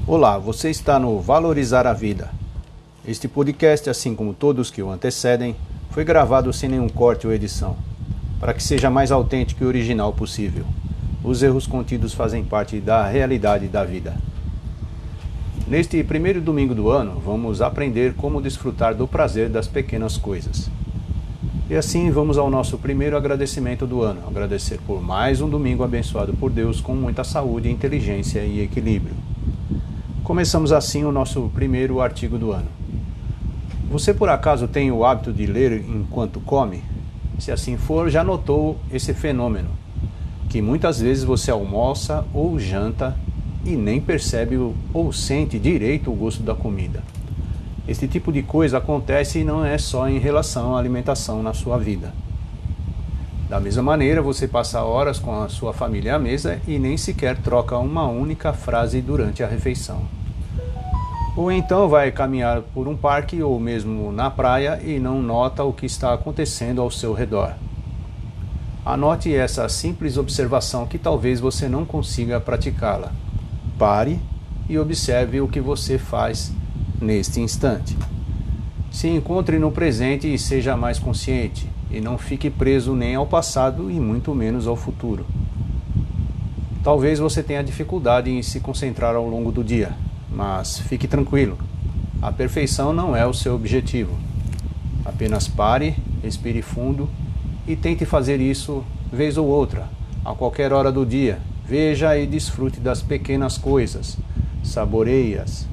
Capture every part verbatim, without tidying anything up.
Olá, você está no Valorizar a Vida. Este podcast, assim como todos que o antecedem, foi gravado sem nenhum corte ou edição, para que seja mais autêntico e original possível. Os erros contidos fazem parte da realidade da vida. Neste primeiro domingo do ano, vamos aprender como desfrutar do prazer das pequenas coisas. E assim vamos ao nosso primeiro agradecimento do ano, agradecer por mais um domingo abençoado por Deus com muita saúde, inteligência e equilíbrio. Começamos assim o nosso primeiro artigo do ano. Você por acaso tem o hábito de ler enquanto come? Se assim for, já notou esse fenômeno, que muitas vezes você almoça ou janta e nem percebe ou sente direito o gosto da comida. Este tipo de coisa acontece e não é só em relação à alimentação na sua vida. Da mesma maneira, você passa horas com a sua família à mesa e nem sequer troca uma única frase durante a refeição. Ou então vai caminhar por um parque ou mesmo na praia e não nota o que está acontecendo ao seu redor. Anote essa simples observação que talvez você não consiga praticá-la. Pare e observe o que você faz neste instante. Se encontre no presente e seja mais consciente, e não fique preso nem ao passado e muito menos ao futuro. Talvez você tenha dificuldade em se concentrar ao longo do dia, mas fique tranquilo, a perfeição não é o seu objetivo. Apenas pare, respire fundo e tente fazer isso vez ou outra, a qualquer hora do dia. Veja e desfrute das pequenas coisas, saboreie-as.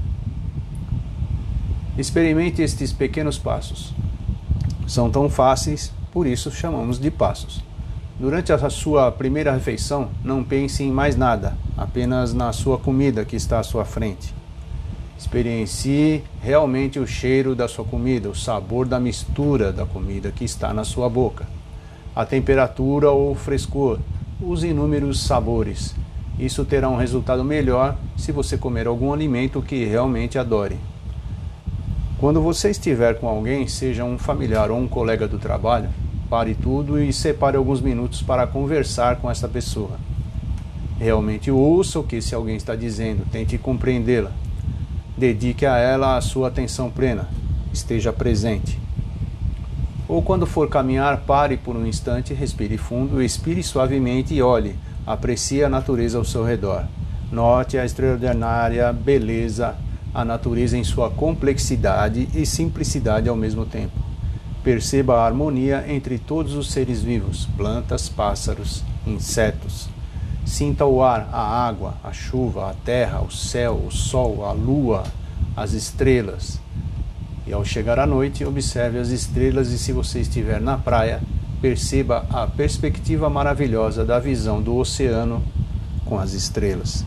Experimente estes pequenos passos. São tão fáceis, por isso chamamos de passos. Durante a sua primeira refeição, não pense em mais nada, apenas na sua comida que está à sua frente. Experiencie realmente o cheiro da sua comida, o sabor da mistura da comida que está na sua boca, a temperatura ou o frescor, os inúmeros sabores. Isso terá um resultado melhor se você comer algum alimento que realmente adore. Quando você estiver com alguém, seja um familiar ou um colega do trabalho, pare tudo e separe alguns minutos para conversar com essa pessoa. Realmente ouça o que esse alguém está dizendo, tente compreendê-la. Dedique a ela a sua atenção plena, esteja presente. Ou quando for caminhar, pare por um instante, respire fundo, expire suavemente e olhe, aprecie a natureza ao seu redor. Note a extraordinária beleza, a natureza em sua complexidade e simplicidade ao mesmo tempo. Perceba a harmonia entre todos os seres vivos, plantas, pássaros, insetos. Sinta o ar, a água, a chuva, a terra, o céu, o sol, a lua, as estrelas. E ao chegar à noite, observe as estrelas e se você estiver na praia, perceba a perspectiva maravilhosa da visão do oceano com as estrelas.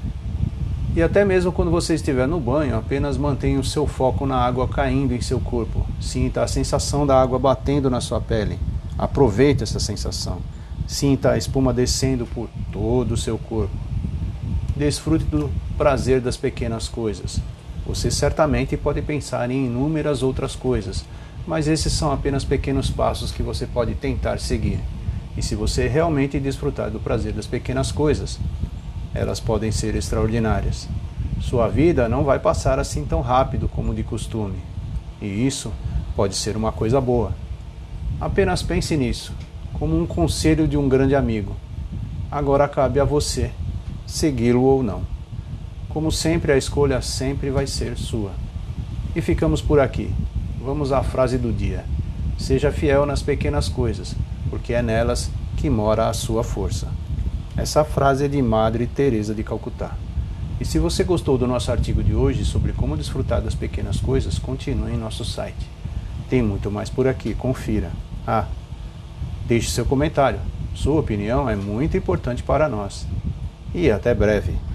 E até mesmo quando você estiver no banho, apenas mantenha o seu foco na água caindo em seu corpo. Sinta a sensação da água batendo na sua pele. Aproveite essa sensação. Sinta a espuma descendo por todo o seu corpo. Desfrute do prazer das pequenas coisas. Você certamente pode pensar em inúmeras outras coisas, mas esses são apenas pequenos passos que você pode tentar seguir. E se você realmente desfrutar do prazer das pequenas coisas, elas podem ser extraordinárias. Sua vida não vai passar assim tão rápido como de costume. E isso pode ser uma coisa boa. Apenas pense nisso, como um conselho de um grande amigo. Agora cabe a você, segui-lo ou não. Como sempre, a escolha sempre vai ser sua. E ficamos por aqui. Vamos à frase do dia. Seja fiel nas pequenas coisas, porque é nelas que mora a sua força. Essa frase é de Madre Teresa de Calcutá. E se você gostou do nosso artigo de hoje sobre como desfrutar das pequenas coisas, continue em nosso site. Tem muito mais por aqui, confira. Ah, deixe seu comentário. Sua opinião é muito importante para nós. E até breve.